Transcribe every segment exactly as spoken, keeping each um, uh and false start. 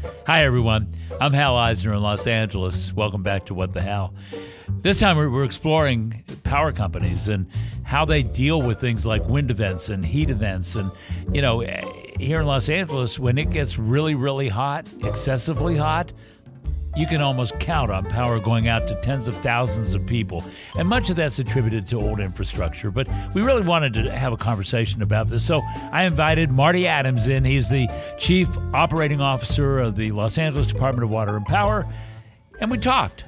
Hi, everyone. I'm Hal Eisner in Los Angeles. Welcome back to What the Hal. This time we're, we're exploring power companies and how they deal with things like wind events and heat events. And, you know, here in Los Angeles, when it gets really, really hot, excessively hot, you can almost count on power going out to tens of thousands of people. And much of that's attributed to old infrastructure. But we really wanted to have a conversation about this. So I invited Marty Adams in. He's the Chief Operating Officer of the Los Angeles Department of Water and Power. And we talked.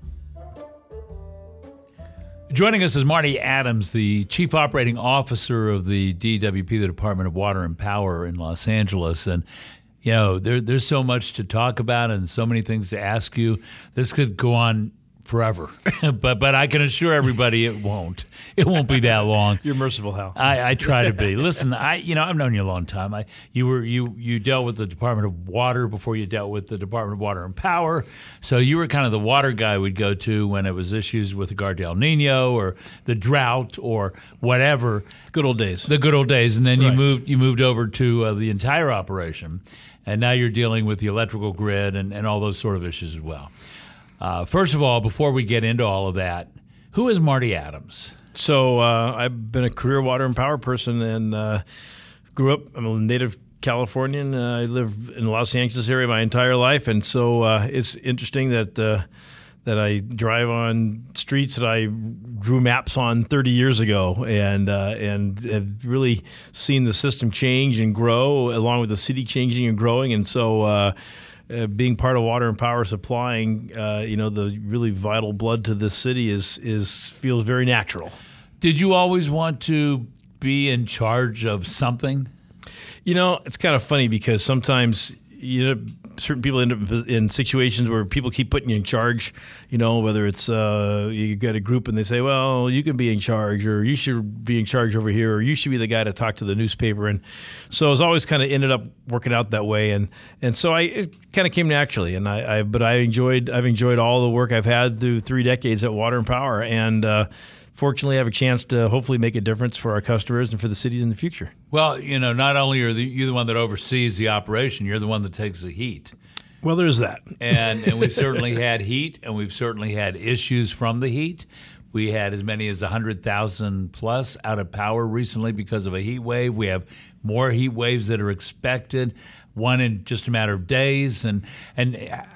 Joining us is Marty Adams, the Chief Operating Officer of the D W P, the Department of Water and Power in Los Angeles. And You know, there, there's so much to talk about and so many things to ask you. This could go on forever, but but I can assure everybody it won't. It won't be that long. You're merciful, Hal. I, I try to be. Listen, I you know I've known you a long time. I you were you you dealt with the Department of Water before you dealt with the Department of Water and Power. So you were kind of the water guy we'd go to when it was issues with regard to El Nino or the drought or whatever. Good old days. The good old days, and then you Right. moved you moved over to uh, the entire operation. And now you're dealing with the electrical grid and, and all those sort of issues as well. Uh, first of all, before we get into all of that, who is Marty Adams? So uh, I've been a career water and power person and uh, grew up. I'm a native Californian. Uh, I lived in the Los Angeles area my entire life, and so uh, it's interesting that uh, that I drive on streets that I drew maps on thirty years ago, and uh, and have really seen the system change and grow along with the city changing and growing. And so, uh, uh, being part of water and power supplying, uh, you know, the really vital blood to this city is is feels very natural. Did you always want to be in charge of something? You know, it's kind of funny because sometimes you know certain people end up in situations where people keep putting you in charge, you know, whether it's uh, you got a group and they say, well, you can be in charge, or you should be in charge over here, or you should be the guy to talk to the newspaper. And so it's always kind of ended up working out that way. And, and so I, it kind of came naturally. And I, I, but I enjoyed, I've enjoyed all the work I've had through three decades at Water and Power. And, uh, fortunately, I have a chance to hopefully make a difference for our customers and for the cities in the future. Well, you know, not only are the, you the one that oversees the operation, you're the one that takes the heat. Well, there's that. and and we've certainly had heat, and we've certainly had issues from the heat. We had as many as one hundred thousand plus out of power recently because of a heat wave. We have more heat waves that are expected, one in just a matter of days. And, and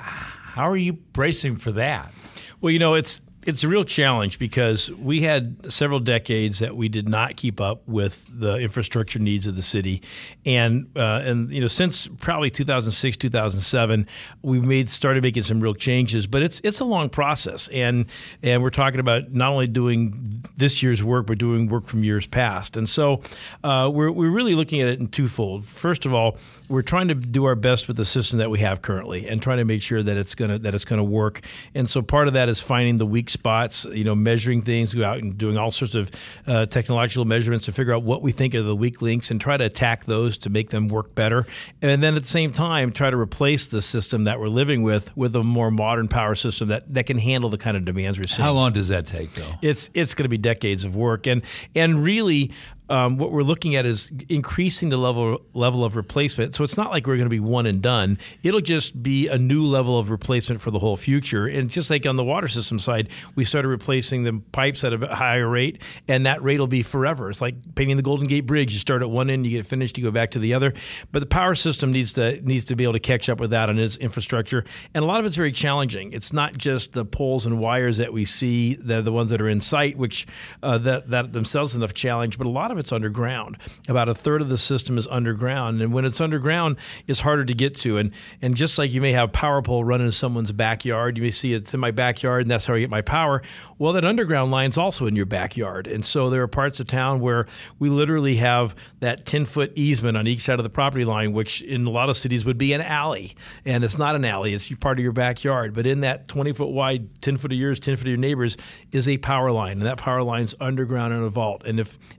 how are you bracing for that? Well, you know, it's it's a real challenge because we had several decades that we did not keep up with the infrastructure needs of the city, and uh, and you know since probably two thousand six, two thousand seven, we made started making some real changes. But it's it's a long process, and and we're talking about not only doing this year's work, but doing work from years past. And so uh, we're we're really looking at it in twofold. First of all, we're trying to do our best with the system that we have currently, and trying to make sure that it's gonna that it's gonna work. And so part of that is finding the weak spots, you know, measuring things, go out and doing all sorts of uh, technological measurements to figure out what we think are the weak links and try to attack those to make them work better. And then at the same time, try to replace the system that we're living with with a more modern power system that, that can handle the kind of demands we're seeing. How long does that take, though? It's it's going to be decades of work. And and really, Um, what we're looking at is increasing the level level of replacement. So it's not like we're going to be one and done. It'll just be a new level of replacement for the whole future. And just like on the water system side, we started replacing the pipes at a higher rate, and that rate will be forever. It's like painting the Golden Gate Bridge. You start at one end, you get finished, you go back to the other. But the power system needs to needs to be able to catch up with that on its infrastructure. And a lot of it's very challenging. It's not just the poles and wires that we see, they're the ones that are in sight, which uh, that, that themselves is enough challenge, but a lot of it's underground. About a third of the system is underground, and when it's underground, it's harder to get to. And and just like you may have a power pole running in someone's backyard, you may see it's in my backyard, and that's how I get my power. Well, that underground line's also in your backyard, and so there are parts of town where we literally have that ten-foot easement on each side of the property line, which in a lot of cities would be an alley, and it's not an alley; it's part of your backyard. But in that twenty-foot wide, ten-foot of yours, ten-foot of your neighbors, is a power line, and that power line's underground in a vault. And if maybe you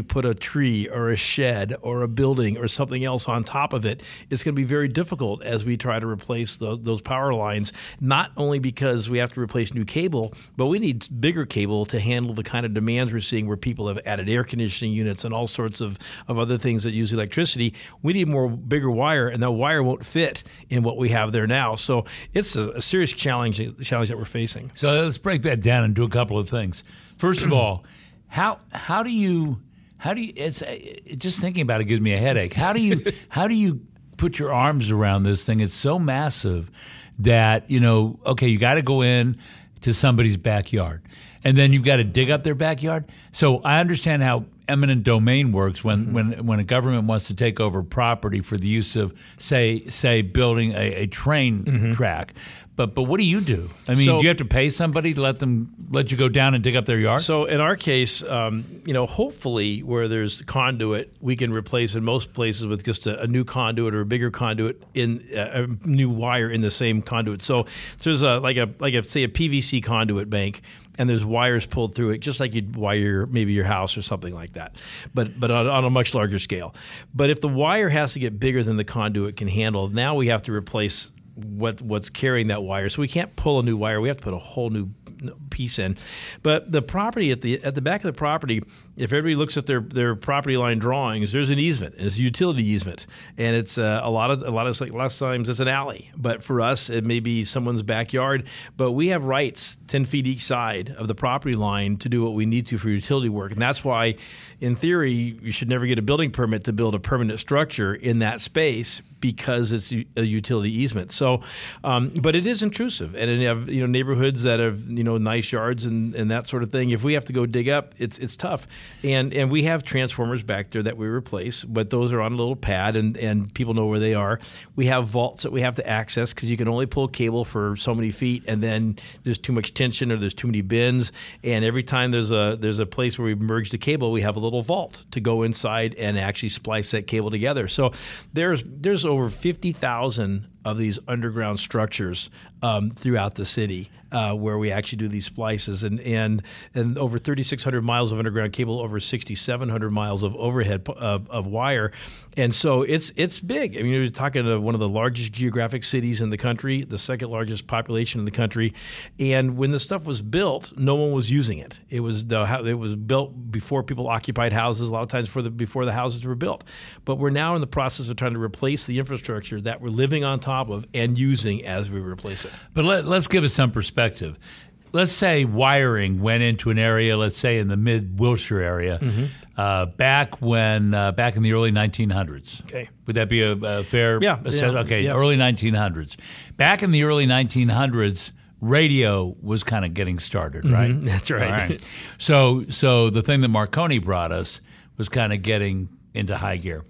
put a tree or a shed or a building or something else on top of it, it's going to be very difficult as we try to replace the, those power lines, not only because we have to replace new cable, but we need bigger cable to handle the kind of demands we're seeing where people have added air conditioning units and all sorts of, of other things that use electricity. We need more bigger wire, and that wire won't fit in what we have there now. So it's a, a serious challenge, challenge that we're facing. So let's break that down and do a couple of things. First of all, how how do you how do you it's it, just thinking about it gives me a headache. How do you how do you put your arms around this thing? It's so massive that, you know, okay, you got to go in to somebody's backyard, and then you've got to dig up their backyard. So I understand how eminent domain works when, mm-hmm. when when a government wants to take over property for the use of, say, say building a, a train mm-hmm. track. But but what do you do? I mean, so, do you have to pay somebody to let them let you go down and dig up their yard? So in our case, um, you know, hopefully where there's conduit, we can replace in most places with just a, a new conduit or a bigger conduit in uh, a new wire in the same conduit. So, so there's a like a like a say a P V C conduit bank, and there's wires pulled through it, just like you'd wire maybe your house or something like that, but but on, on a much larger scale. But if the wire has to get bigger than the conduit can handle, now we have to replace what what's carrying that wire. So we can't pull a new wire. We have to put a whole new piece in. But the property at the at the back of the property, if everybody looks at their, their property line drawings, there's an easement. And it's a utility easement, and it's uh, a lot of a lot of like last times it's an alley. But for us, it may be someone's backyard. But we have rights ten feet each side of the property line to do what we need to for utility work, and that's why, in theory, you should never get a building permit to build a permanent structure in that space, because it's a utility easement. So, um, but it is intrusive, and you have you know neighborhoods that have you know nice yards and, and that sort of thing. If we have to go dig up, it's it's tough, and and we have transformers back there that we replace, but those are on a little pad, and, and people know where they are. We have vaults that we have to access because you can only pull cable for so many feet, and then there's too much tension or there's too many bins, and every time there's a there's a place where we merge the cable, we have a little vault to go inside and actually splice that cable together. So there's there's over fifty thousand of these underground structures um, throughout the city uh, where we actually do these splices, and and, and over thirty-six hundred miles of underground cable, over sixty-seven hundred miles of overhead of, of wire. And so it's it's big. I mean, you're talking to one of the largest geographic cities in the country, the second largest population in the country. And when the stuff was built, no one was using it. It was the, it was built before people occupied houses, a lot of times for the, before the houses were built. But we're now in the process of trying to replace the infrastructure that we're living on top of and using as we replace it. But let, let's give it some perspective. Let's say wiring went into an area, let's say in the mid-Wilshire area, mm-hmm. uh, back when uh, back in the early nineteen hundreds. Okay. Would that be a, a fair yeah, assessment? Yeah, okay, yeah. early nineteen hundreds. Back in the early nineteen hundreds, radio was kind of getting started, right? Mm-hmm. That's right. All right. So, so the thing that Marconi brought us was kind of getting into high gear.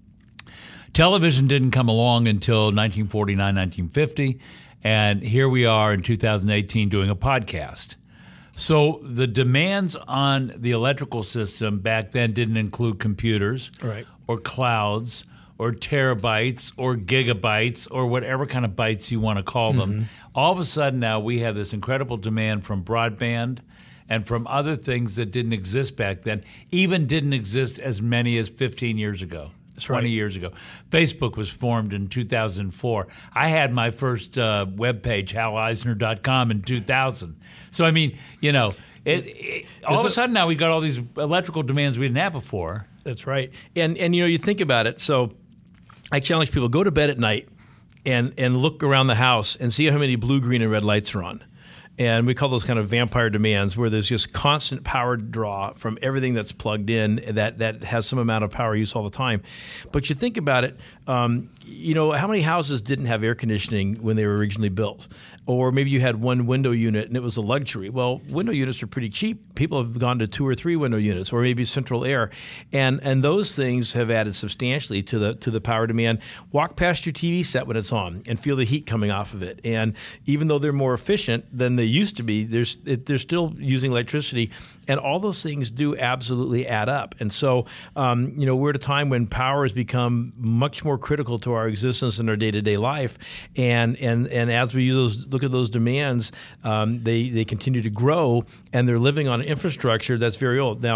Television didn't come along until nineteen forty-nine, nineteen fifty, and here we are in two thousand eighteen doing a podcast. So the demands on the electrical system back then didn't include computers right. or clouds or terabytes or gigabytes or whatever kind of bytes you want to call them. Mm-hmm. All of a sudden now we have this incredible demand from broadband and from other things that didn't exist back then, even didn't exist as many as fifteen years ago. That's twenty right. years ago. Facebook was formed in two thousand four. I had my first uh, webpage, hal eisner dot com, in two thousand. So, I mean, you know, it, it, all of a sudden now we got all these electrical demands we didn't have before. That's right. And, and you know, you think about it. So I challenge people, go to bed at night and, and look around the house and see how many blue, green, and red lights are on. And we call those kind of vampire demands, where there's just constant power draw from everything that's plugged in that, that has some amount of power use all the time. But you think about it, um, you know, how many houses didn't have air conditioning when they were originally built? Or maybe you had one window unit and it was a luxury. Well, window units are pretty cheap. People have gone to two or three window units, or maybe central air, and and those things have added substantially to the to the power demand. Walk past your T V set when it's on and feel the heat coming off of it. And even though they're more efficient than they used to be, there's it, they're still using electricity, and all those things do absolutely add up. And so, um, you know, we're at a time when power has become much more critical to our existence in our day-to-day life, and and and as we use those. Look at those demands, um, they, they continue to grow, and they're living on an infrastructure that's very old. Now,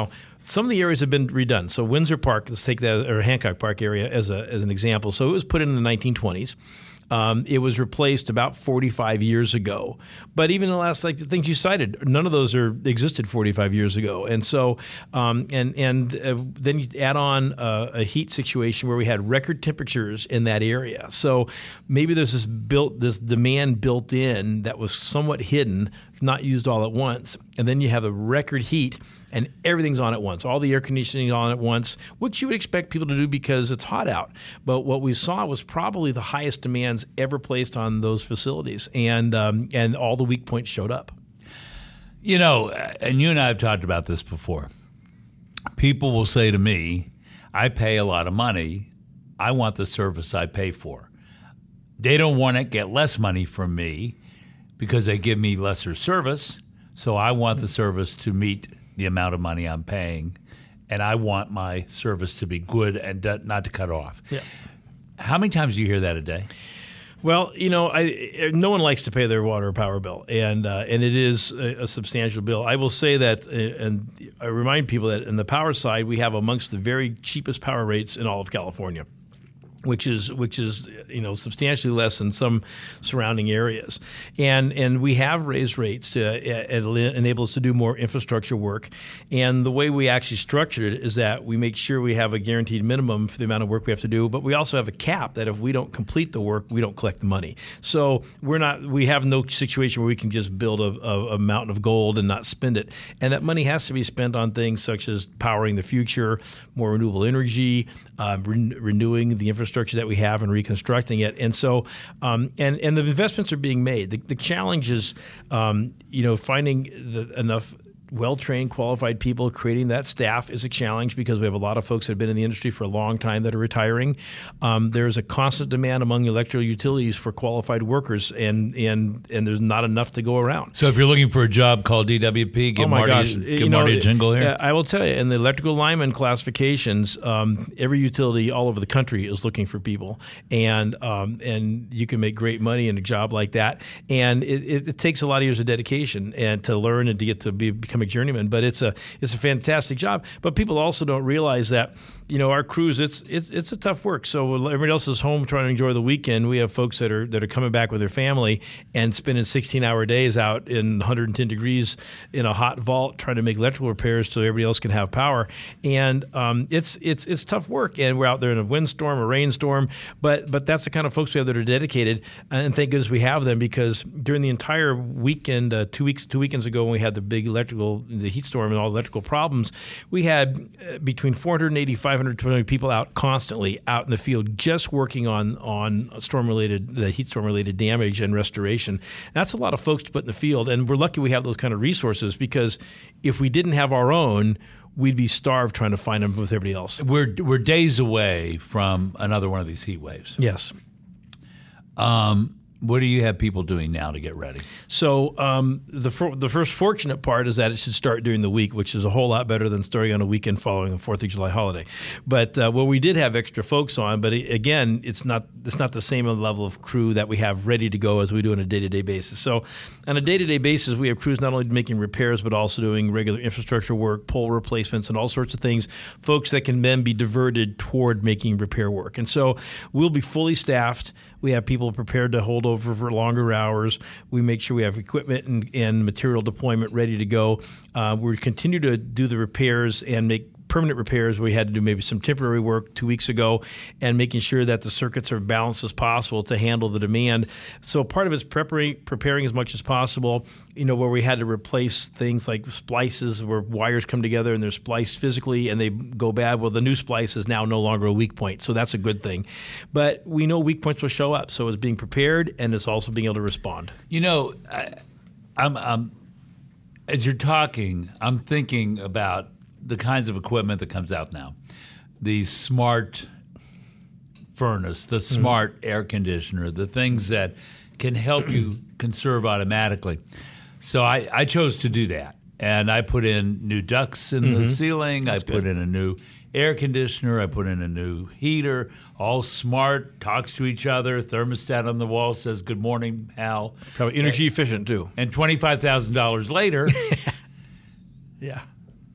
some of the areas have been redone. So Windsor Park, let's take that, or Hancock Park area as a as an example. So it was put in in the nineteen twenties. Um, it was replaced about forty-five years ago. But even the last, like the things you cited, none of those are existed forty-five years ago. And so, um, and and uh, then you add on uh, a heat situation where we had record temperatures in that area. So maybe there's this built, this demand built in that was somewhat hidden, not used all at once. And then you have a record heat, and everything's on at once. All the air conditioning on at once, which you would expect people to do because it's hot out. But what we saw was probably the highest demands ever placed on those facilities, and um, and all the weak points showed up. You know, and you and I have talked about this before. People will say to me, I pay a lot of money. I want the service I pay for. They don't want to get less money from me because they give me lesser service. So I want the service to meet the amount of money I'm paying, and I want my service to be good and do, not to cut off. Yeah. How many times do you hear that a day? Well, you know, I, no one likes to pay their water or power bill, and uh, and it is a, a substantial bill. I will say that, uh, and I remind people that in the power side, we have amongst the very cheapest power rates in all of California, which is which is you know substantially less than some surrounding areas, and and we have raised rates to uh, enable us to do more infrastructure work. And the way we actually structured it is that we make sure we have a guaranteed minimum for the amount of work we have to do, but we also have a cap that if we don't complete the work, we don't collect the money. So we're not we have no situation where we can just build a, a, a mountain of gold and not spend it. And that money has to be spent on things such as powering the future, more renewable energy, uh, re- renewing the infrastructure that we have and reconstructing it. And so, um, and, and the investments are being made. The, the challenge is, um, you know, finding the, enough well-trained, qualified people. Creating that staff is a challenge because we have a lot of folks that have been in the industry for a long time that are retiring. Um, there's a constant demand among electrical utilities for qualified workers, and and and there's not enough to go around. So if you're looking for a job, call D W P. Give oh my Marty, gosh. give you Marty know, a jingle here. I will tell you, in the electrical lineman classifications, um, every utility all over the country is looking for people, and um, and you can make great money in a job like that. And it, it, it takes a lot of years of dedication and to learn and to get to be, become a journeyman, but it's a it's a fantastic job. But people also don't realize that, you know, our crews, it's it's it's a tough work. So when everybody else is home trying to enjoy the weekend, we have folks that are that are coming back with their family and spending sixteen hour days out in one hundred ten degrees in a hot vault trying to make electrical repairs so everybody else can have power. And um, it's it's it's tough work. And we're out there in a windstorm, a rainstorm, but but that's the kind of folks we have that are dedicated. And thank goodness we have them, because during the entire weekend, uh, two weeks two weekends ago when we had the big electrical the heat storm and all the electrical problems, we had uh, between four hundred eighty, five hundred twenty people out constantly out in the field just working on on storm-related, the heat storm-related damage and restoration. That's a lot of folks to put in the field, and we're lucky we have those kind of resources, because if we didn't have our own, we'd be starved trying to find them with everybody else. We're we're days away from another one of these heat waves. Yes. Um, what do you have people doing now to get ready? So um, the for, the first fortunate part is that it should start during the week, which is a whole lot better than starting on a weekend following the fourth of July holiday. But uh, well, we did have extra folks on, but it, again, it's not it's not the same level of crew that we have ready to go as we do on a day-to-day basis. So on a day-to-day basis, we have crews not only making repairs, but also doing regular infrastructure work, pole replacements, and all sorts of things, folks that can then be diverted toward making repair work. And so we'll be fully staffed. We have people prepared to hold over for longer hours. We make sure we have equipment and, and material deployment ready to go. Uh, we continue to do the repairs and make permanent repairs. We had to do maybe some temporary work two weeks ago, and making sure that the circuits are balanced as possible to handle the demand. So part of it's preparing, preparing as much as possible, you know, where we had to replace things like splices where wires come together and they're spliced physically and they go bad. Well, the new splice is now no longer a weak point, so that's a good thing. But we know weak points will show up, so it's being prepared and it's also being able to respond. You know, I, I'm, I'm as you're talking, I'm thinking about the kinds of equipment that comes out now. The smart furnace, the smart mm-hmm. air conditioner, the things that can help you conserve automatically. So I, I chose to do that. And I put in new ducts in mm-hmm. the ceiling. That's I put good. in a new air conditioner. I put in a new heater, all smart, talks to each other. Thermostat on the wall says, "Good morning, Hal." Probably energy and, efficient, too. And twenty-five thousand dollars later. yeah.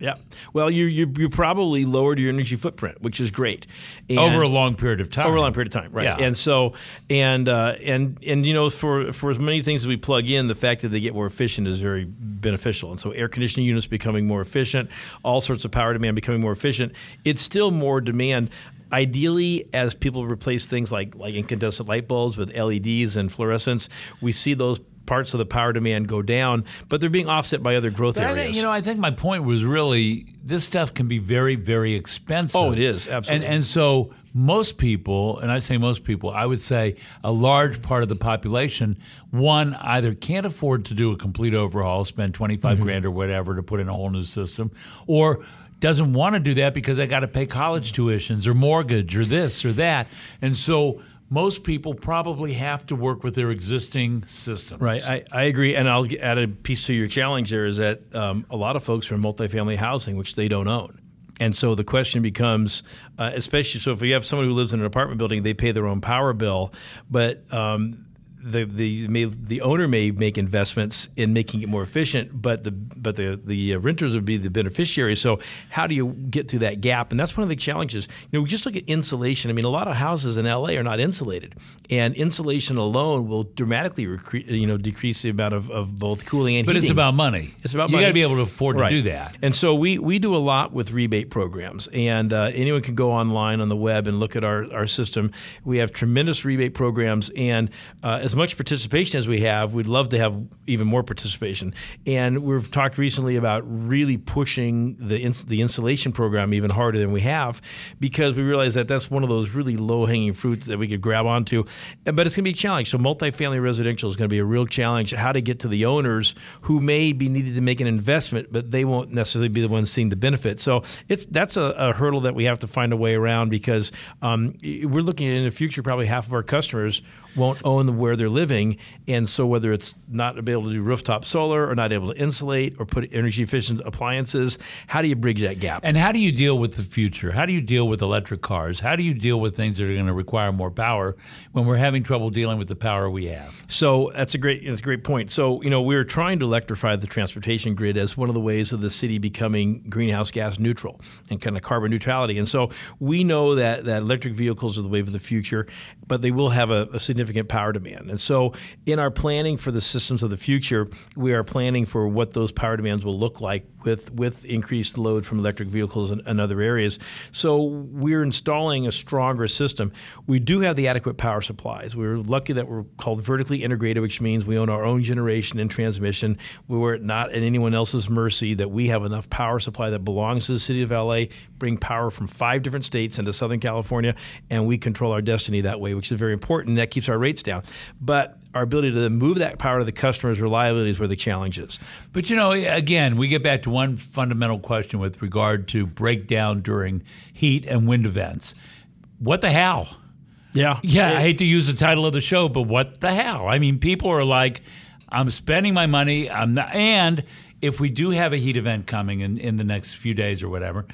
Yeah. Well, you you you probably lowered your energy footprint, which is great. And over a long period of time. Over a long period of time, right? Yeah. And so, and uh, and and you know, for for as many things as we plug in, the fact that they get more efficient is very beneficial. And so, air conditioning units becoming more efficient, all sorts of power demand becoming more efficient. It's still more demand. Ideally, as people replace things like like incandescent light bulbs with L E Ds and fluorescents, we see those parts of the power demand go down, but they're being offset by other growth But I areas. think, you know, I think my point was really this stuff can be very, very expensive. Oh, it is, absolutely. And and so most people, and I say most people, I would say a large part of the population, one, either can't afford to do a complete overhaul, spend twenty-five Mm-hmm. grand or whatever to put in a whole new system, or doesn't want to do that because they got to pay college tuitions or mortgage or this or that. And so most people probably have to work with their existing systems. Right, I, I agree, and I'll add a piece to your challenge there is that um, a lot of folks are in multifamily housing, which they don't own. And so the question becomes, uh, especially so if you have someone who lives in an apartment building, they pay their own power bill, but um, the the may, the owner may make investments in making it more efficient, but the but the the renters would be the beneficiaries. So how do you get through that gap? And that's one of the challenges. You know, we just look at insulation. I mean, a lot of houses in L A are not insulated, and insulation alone will dramatically recre- you know decrease the amount of, of both cooling and But heating. it's about money. It's about you money. got to be able to afford Right. to do that. And so we, we do a lot with rebate programs, and uh, anyone can go online on the web and look at our, our system. We have tremendous rebate programs, and uh, as much participation as we have, we'd love to have even more participation. And we've talked recently about really pushing the ins- the installation program even harder than we have, because we realize that that's one of those really low-hanging fruits that we could grab onto. But it's going to be a challenge. So multifamily residential is going to be a real challenge, how to get to the owners who may be needed to make an investment, but they won't necessarily be the ones seeing the benefit. So it's that's a, a hurdle that we have to find a way around, because um, we're looking at in the future probably half of our customers won't own the, where they're living, and so whether it's not able to do rooftop solar or not able to insulate or put energy efficient appliances, how do you bridge that gap? And how do you deal with the future? How do you deal with electric cars? How do you deal with things that are going to require more power when we're having trouble dealing with the power we have? So that's a great that's a great point. So, you know, we're trying to electrify the transportation grid as one of the ways of the city becoming greenhouse gas neutral and kind of carbon neutrality. And so we know that, that electric vehicles are the wave of the future, but they will have a, a significant power demand. And so in our planning for the systems of the future, we are planning for what those power demands will look like with, with increased load from electric vehicles and, and other areas. So we're installing a stronger system. We do have the adequate power supplies. We're lucky that we're called vertically integrated, which means we own our own generation and transmission. We're not at anyone else's mercy, that we have enough power supply that belongs to the city of L A, bring power from five different states into Southern California, and we control our destiny that way, which is very important. That keeps our rates down. But our ability to move that power to the customer's reliability is where the challenge is. But, you know, again, we get back to one fundamental question with regard to breakdown during heat and wind events. What the hell? Yeah. Yeah, I hate to use the title of the show, but what the hell? I mean, people are like, I'm spending my money, I'm not, and if we do have a heat event coming in, in the next few days or whatever,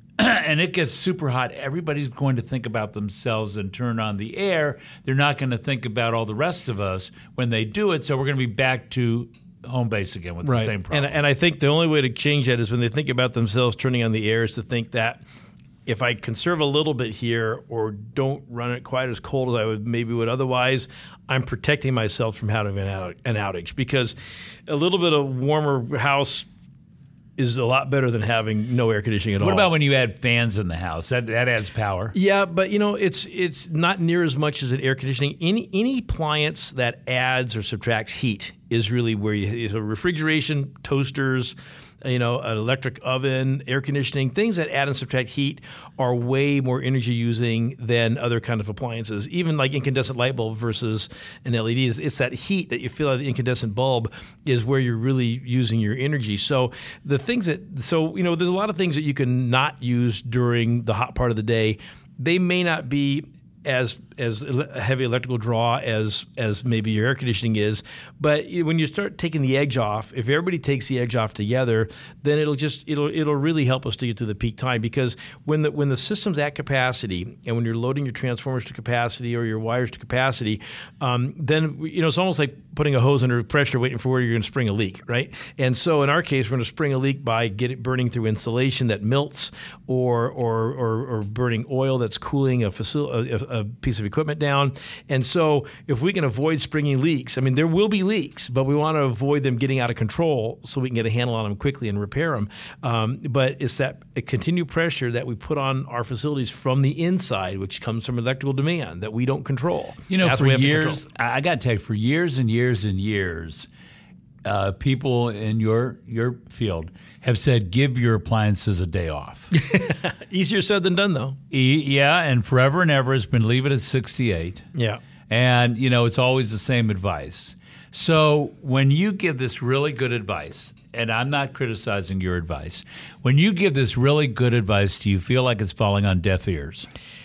and it gets super hot, everybody's going to think about themselves and turn on the air. They're not going to think about all the rest of us when they do it, so we're going to be back to home base again with right. the same problem. And, and I think the only way to change that is when they think about themselves turning on the air is to think that if I conserve a little bit here or don't run it quite as cold as I would maybe would otherwise, I'm protecting myself from having an out- an outage, because a little bit of warmer house is a lot better than having no air conditioning at all. What about when you add fans in the house? That that adds power. Yeah, but you know, it's it's not near as much as an air conditioning. Any any appliance that adds or subtracts heat is really where you so refrigeration, toasters, you know, an electric oven, air conditioning, things that add and subtract heat are way more energy using than other kind of appliances. Even like incandescent light bulb versus an L E D, it's that heat that you feel out of the incandescent bulb is where you're really using your energy. So the things that, so, you know, there's a lot of things that you can not use during the hot part of the day. They may not be as as ele- heavy electrical draw as as maybe your air conditioning is. But when you start taking the edge off, if everybody takes the edge off together, then it'll just it'll it'll really help us to get to the peak time. Because when the when the system's at capacity and when you're loading your transformers to capacity or your wires to capacity, um, then you know it's almost like putting a hose under pressure, waiting for where you're going to spring a leak, right? And so in our case, we're going to spring a leak by get it burning through insulation that melts, or or or, or burning oil that's cooling a, facility, a, a piece of equipment down. And so if we can avoid springing leaks, I mean, there will be leaks, but we want to avoid them getting out of control so we can get a handle on them quickly and repair them. Um, but it's that continued pressure that we put on our facilities from the inside, which comes from electrical demand that we don't control. You know, That's for what we have to years, control. I got to tell you, for years and years and years, uh, people in your your field have said, give your appliances a day off. Easier said than done, though. E- yeah, and forever and ever has been leave it at sixty-eight. Yeah. And, you know, it's always the same advice. So when you give this really good advice, and I'm not criticizing your advice, when you give this really good advice, do you feel like it's falling on deaf ears?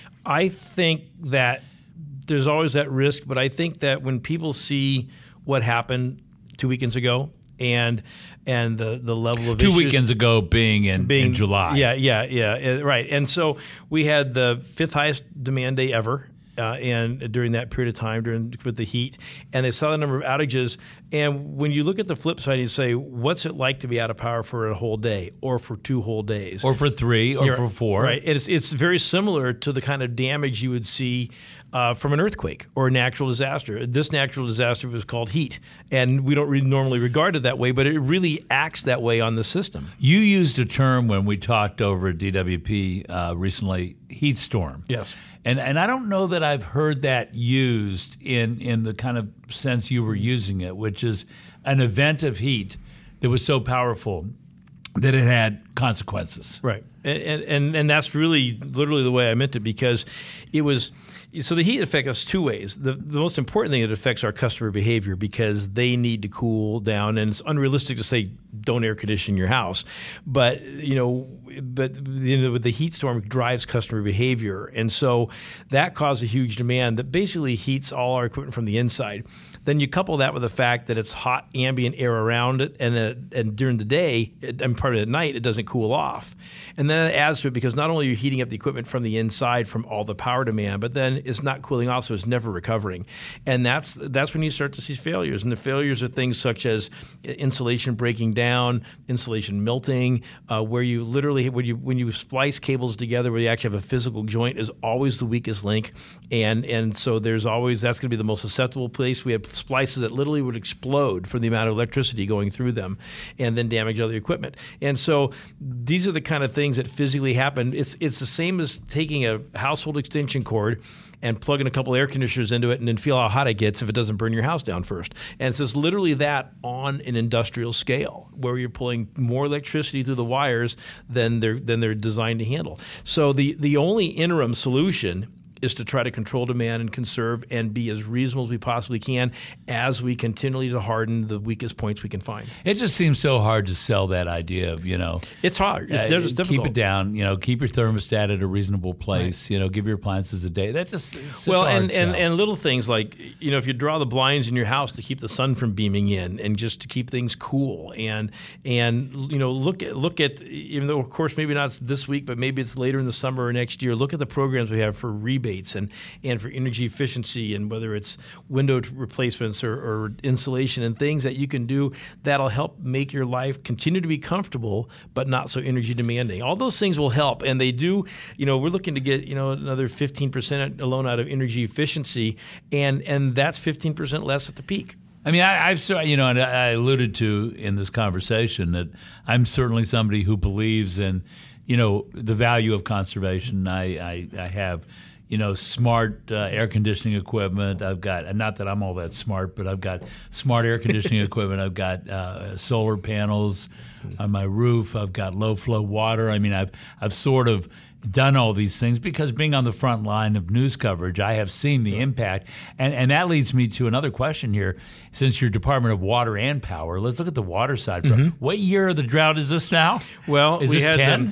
I think that there's always that risk, but I think that when people see what happened two weekends ago and and the, the level of Two issues, weekends ago being in, being in July. Yeah, yeah, yeah, uh, right. And so we had the fifth highest demand day ever. Uh, and during that period of time, during with the heat, and they saw the number of outages. And when you look at the flip side, you say, "What's it like to be out of power for a whole day, or for two whole days, Or for three, or You're- for four. Right. It's it's very similar to the kind of damage you would see uh, from an earthquake or a natural disaster. This natural disaster was called heat, and we don't really normally regard it that way, but it really acts that way on the system. You used a term when we talked over at D W P uh, recently, heat storm. Yes. And and I don't know that I've heard that used in, in the kind of sense you were using it, which is an event of heat that was so powerful that it had consequences. Right. And, and and that's really literally the way I meant it, because it was – so the heat affects us two ways. The the most important thing, it affects our customer behavior because they need to cool down, and it's unrealistic to say don't air condition your house. But, you know, but you know, the heat storm drives customer behavior. And so that caused a huge demand that basically heats all our equipment from the inside. Then you couple that with the fact that it's hot ambient air around it, and uh, and during the day, it, and part of the night, it doesn't cool off. And then it adds to it because not only are you heating up the equipment from the inside from all the power demand, but then it's not cooling off, so it's never recovering. And that's that's when you start to see failures. And the failures are things such as insulation breaking down, insulation melting, uh, where you literally, when you when you splice cables together where you actually have a physical joint, is always the weakest link. And and so there's always, that's going to be the most susceptible place. We have splices that literally would explode from the amount of electricity going through them and then damage other equipment. And so these are the kind of things that physically happen. It's it's the same as taking a household extension cord and plugging a couple air conditioners into it and then feel how hot it gets if it doesn't burn your house down first. And it's just literally that on an industrial scale where you're pulling more electricity through the wires than they're than they're designed to handle. So the the only interim solution is to try to control demand and conserve and be as reasonable as we possibly can as we continually to harden the weakest points we can find. It just seems so hard to sell that idea of, you know, It's hard. It's, uh, it's difficult. keep it down, you know, keep your thermostat at a reasonable place, right. You know, give your appliances a day. That just it's such well, a hard and, sell. and and little things like, you know, if you draw the blinds in your house to keep the sun from beaming in and just to keep things cool, and and you know, look at look at even though of course maybe not this week, but maybe it's later in the summer or next year. Look at the programs we have for rebates and and for energy efficiency, and whether it's window replacements or, or insulation and things that you can do that'll help make your life continue to be comfortable but not so energy demanding. All those things will help, and they do. You know, we're looking to get, you know, another fifteen percent alone out of energy efficiency, and and that's fifteen percent less at the peak. I mean, I, I've you know, and I alluded to in this conversation that I'm certainly somebody who believes in, you know, the value of conservation. I I, I have, you know, smart uh, air conditioning equipment. I've got, and not that I'm all that smart, but I've got smart air conditioning equipment. I've got uh, solar panels on my roof. I've got low flow water. I mean, I've I've sort of done all these things because being on the front line of news coverage, I have seen the impact. And and that leads me to another question here. Since your Department of Water and Power, let's look at the water side. Mm-hmm. What year of the drought is this now? Well, is we this had ten? The,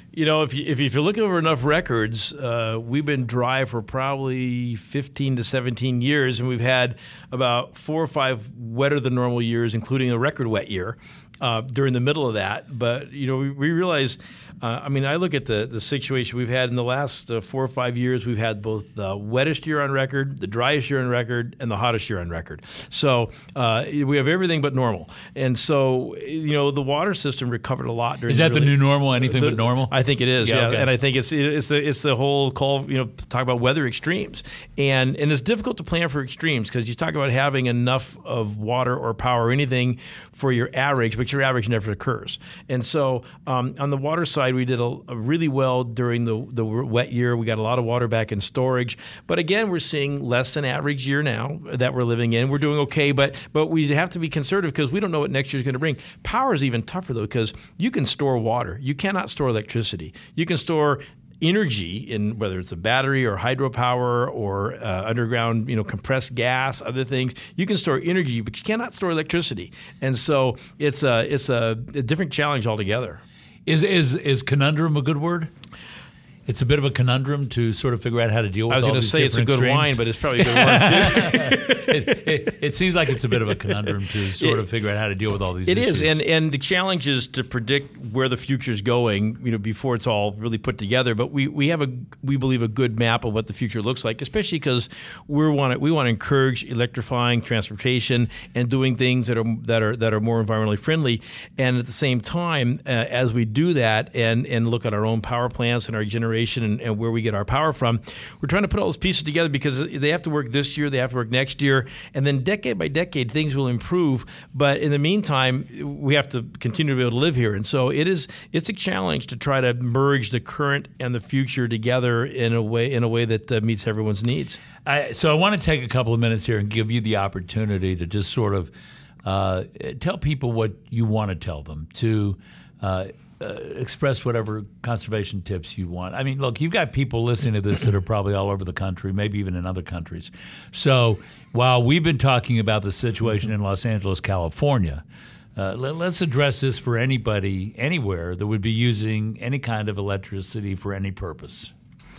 You know, if you, if you, if you look over enough records, uh, we've been dry for probably fifteen to seventeen years, and we've had about four or five wetter than normal years, including a record wet year uh, during the middle of that. But, you know, we, we realize, uh, I mean, I look at the, the situation we've had in the last uh, four or five years. We've had both the wettest year on record, the driest year on record, and the hottest year on record. So uh, we have everything but normal. And so, you know, the water system recovered a lot during Is that the, the really, new normal, anything the, but normal? I think it is, yeah. yeah. Okay. And I think it's it's the it's the whole call, you know, talk about weather extremes. And and it's difficult to plan for extremes because you talk about having enough of water or power or anything for your average, but your average never occurs. And so um, on the water side, we did a, a really well during the, the wet year. We got a lot of water back in storage. But again, we're seeing less than average year now that we're living in. We're doing okay, but but we have to be conservative because we don't know what next year is going to bring. Power is even tougher, though, because you can store water. You cannot store electricity. You can store energy in whether it's a battery or hydropower or uh, underground, you know, compressed gas, other things. You can store energy, but you cannot store electricity. And so it's a it's a, a different challenge altogether. Is is is conundrum a good word? It's a bit of a conundrum to sort of figure out how to deal with all these different I was going to say it's a good extremes. wine, but it's probably a good word too. it, it, it seems like it's a bit of a conundrum to sort it, of figure out how to deal with all these it issues. It is, and, and the challenge is to predict where the future is going, you know, before it's all really put together. But we, we have a we believe a good map of what the future looks like, especially because we want to we want to encourage electrifying transportation and doing things that are that are that are more environmentally friendly. And at the same time, uh, as we do that and and look at our own power plants and our generation and, and where we get our power from, we're trying to put all those pieces together because they have to work this year, they have to work next year, and then decade by decade things will improve. But in the meantime, we have to continue to be able to live here, and so it is it's a challenge to try to merge the current and the future together in a way in a way that uh, meets everyone's needs. I, so I want to take a couple of minutes here and give you the opportunity to just sort of uh, tell people what you want to tell them, to uh, Uh, express whatever conservation tips you want. I mean, look, you've got people listening to this that are probably all over the country, maybe even in other countries. So while we've been talking about the situation in Los Angeles, California, uh, let, let's address this for anybody anywhere that would be using any kind of electricity for any purpose.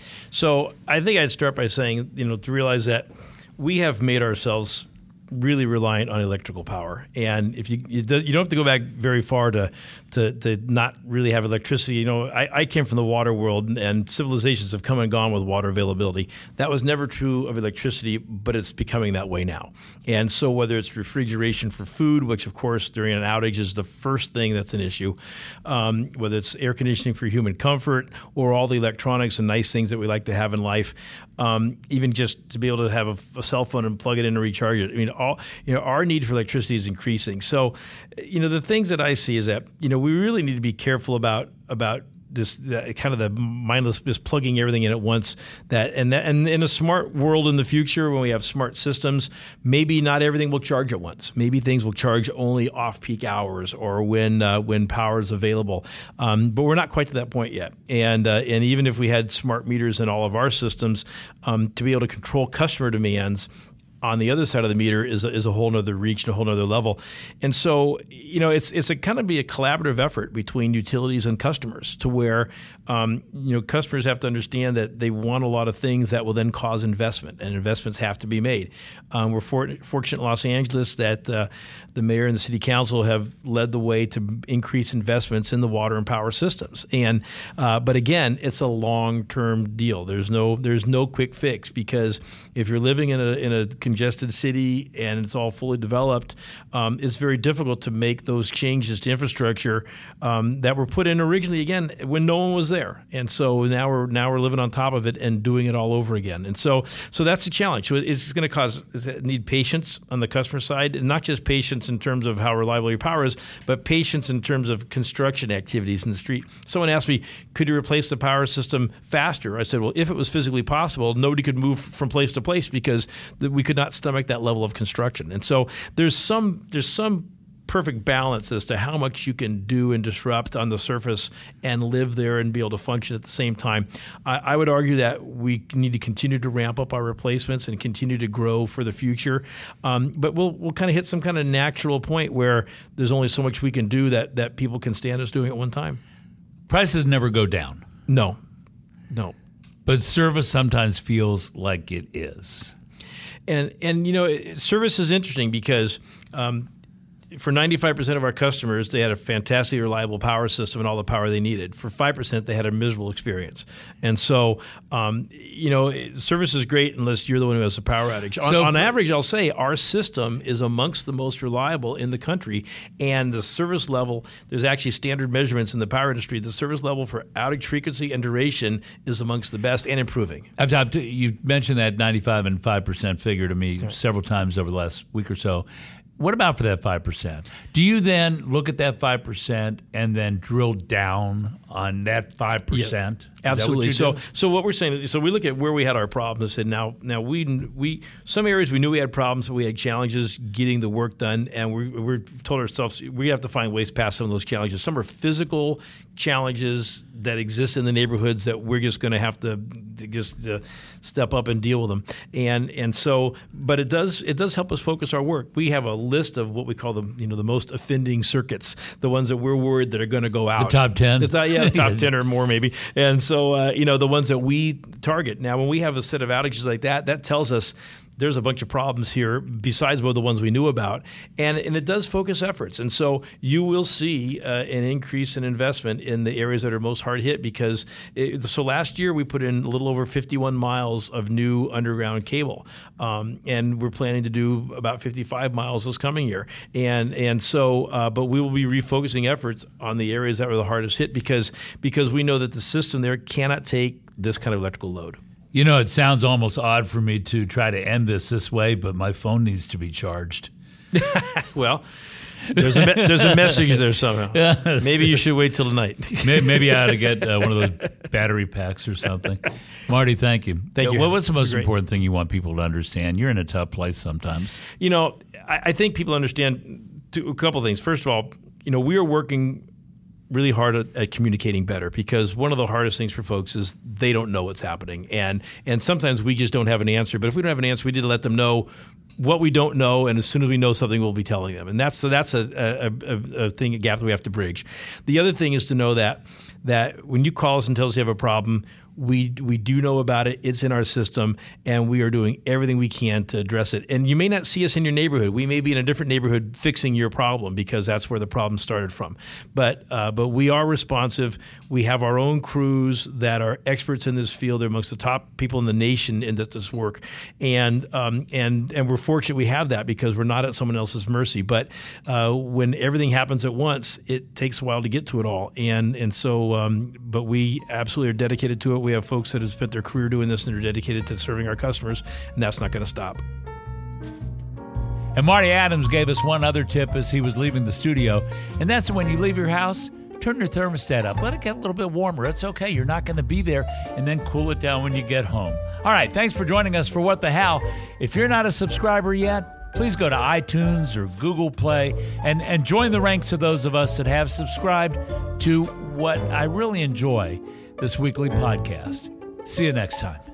So I think I'd start by saying, you know, to realize that we have made ourselves really reliant on electrical power, and if you you, do, you don't have to go back very far to to, to not really have electricity. You know, I, I came from the water world, and, and civilizations have come and gone with water availability. That was never true of electricity, but it's becoming that way now. And so whether it's refrigeration for food, which of course during an outage is the first thing that's an issue, um, whether it's air conditioning for human comfort, or all the electronics and nice things that we like to have in life, um, even just to be able to have a, a cell phone and plug it in and recharge it. I mean, all you know, our need for electricity is increasing. So, you know, the things that I see is that, you know, we really need to be careful about about this the, kind of the mindless just plugging everything in at once. That and that and in a smart world in the future, when we have smart systems, maybe not everything will charge at once. Maybe things will charge only off peak hours or when uh, when power is available. Um, but we're not quite to that point yet. And uh, and even if we had smart meters in all of our systems, um, to be able to control customer demands on the other side of the meter is a, is a whole nother reach and a whole nother level. And so, you know, it's it's a kind of be a collaborative effort between utilities and customers to where, um, you know, customers have to understand that they want a lot of things that will then cause investment, and investments have to be made. Um, we're for, fortunate in Los Angeles that uh, the mayor and the city council have led the way to increase investments in the water and power systems. And uh, but again, it's a long-term deal. There's no there's no quick fix, because if you're living in a in a congested city and it's all fully developed, um, it's very difficult to make those changes to infrastructure um, that were put in originally, again, when no one was there. And so now we're now we're living on top of it and doing it all over again. And so so that's a challenge. So it's going to cause need patience on the customer side, and not just patience in terms of how reliable your power is, but patience in terms of construction activities in the street. Someone asked me, could you replace the power system faster? I said, well, if it was physically possible, nobody could move from place to place because we could not stomach that level of construction. And so there's some there's some perfect balance as to how much you can do and disrupt on the surface and live there and be able to function at the same time. I, I would argue that we need to continue to ramp up our replacements and continue to grow for the future. Um, but we'll we'll kind of hit some kind of natural point where there's only so much we can do that that people can stand us doing at one time. Prices never go down. No, no. But service sometimes feels like it is. And, and you know, it, service is interesting because um, for ninety-five percent of our customers, they had a fantastically reliable power system and all the power they needed. For five percent, they had a miserable experience. And so, um, you know, service is great unless you're the one who has a power outage. On, So on for- average, I'll say our system is amongst the most reliable in the country. And the service level, there's actually standard measurements in the power industry. The service level for outage frequency and duration is amongst the best and improving. I've talked to, you mentioned that ninety-five and five percent figure to me several times over the last week or so. What about for that five percent? Do you then look at that five percent and then drill down on that five percent? Absolutely. So, so what we're saying is, so we look at where we had our problems, and now, now we, we, some areas we knew we had problems, we had challenges getting the work done, and we, we told ourselves we have to find ways past some of those challenges. Some are physical challenges that exist in the neighborhoods that we're just going to have to just uh, step up and deal with them. And and so, but it does it does help us focus our work. We have a list of what we call the you know the most offending circuits, the ones that we're worried that are going to go out. The top ten? The th- yeah, the top ten or more maybe. And so, uh, you know, the ones that we target. Now, when we have a set of outages like that, that tells us there's a bunch of problems here besides what the ones we knew about. And, and it does focus efforts. And so you will see uh, an increase in investment in the areas that are most hard hit because, it, so last year we put in a little over fifty-one miles of new underground cable. Um, and we're planning to do about fifty-five miles this coming year. And and so, uh, but we will be refocusing efforts on the areas that were the hardest hit because because we know that the system there cannot take this kind of electrical load. You know, it sounds almost odd for me to try to end this this way, but my phone needs to be charged. Well, there's a me- there's a message there somehow. Yes. Maybe you should wait till tonight. maybe, maybe I ought to get uh, one of those battery packs or something. Marty, thank you. Thank Uh, you. What, what's the It's most great. important thing you want people to understand? You're in a tough place sometimes. You know, I, I think people understand two, a couple of things. First of all, you know, we are working really hard at, at communicating better because one of the hardest things for folks is they don't know what's happening. And and sometimes we just don't have an answer. But if we don't have an answer, we need to let them know what we don't know. And as soon as we know something, we'll be telling them. And that's so that's a, a, a, a thing, a gap that we have to bridge. The other thing is to know that that when you call us and tell us you have a problem, we we do know about it. It's in our system, and we are doing everything we can to address it. And you may not see us in your neighborhood. We may be in a different neighborhood fixing your problem because that's where the problem started from. But uh, but we are responsive. We have our own crews that are experts in this field. They're amongst the top people in the nation in this, this work, and um, and and we're fortunate we have that because we're not at someone else's mercy. But uh, when everything happens at once, it takes a while to get to it all. And and so, um, but we absolutely are dedicated to it. We have folks that have spent their career doing this and are dedicated to serving our customers, and that's not going to stop. And Marty Adams gave us one other tip as he was leaving the studio, and that's that when you leave your house, turn your thermostat up. Let it get a little bit warmer. It's okay. You're not going to be there, and then cool it down when you get home. All right, thanks for joining us for What the How. If you're not a subscriber yet, please go to iTunes or Google Play and, and join the ranks of those of us that have subscribed to what I really enjoy, this weekly podcast. See you next time.